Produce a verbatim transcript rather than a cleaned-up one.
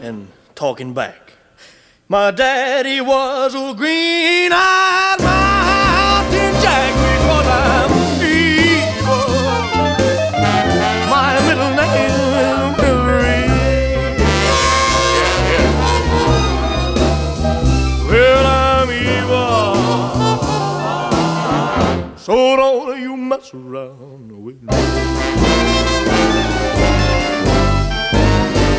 and talking back. My daddy was a green-eyed mountain jack because I'm evil. My middle name is Billy. Yeah, yeah. Well, I'm evil, so don't you mess around with me.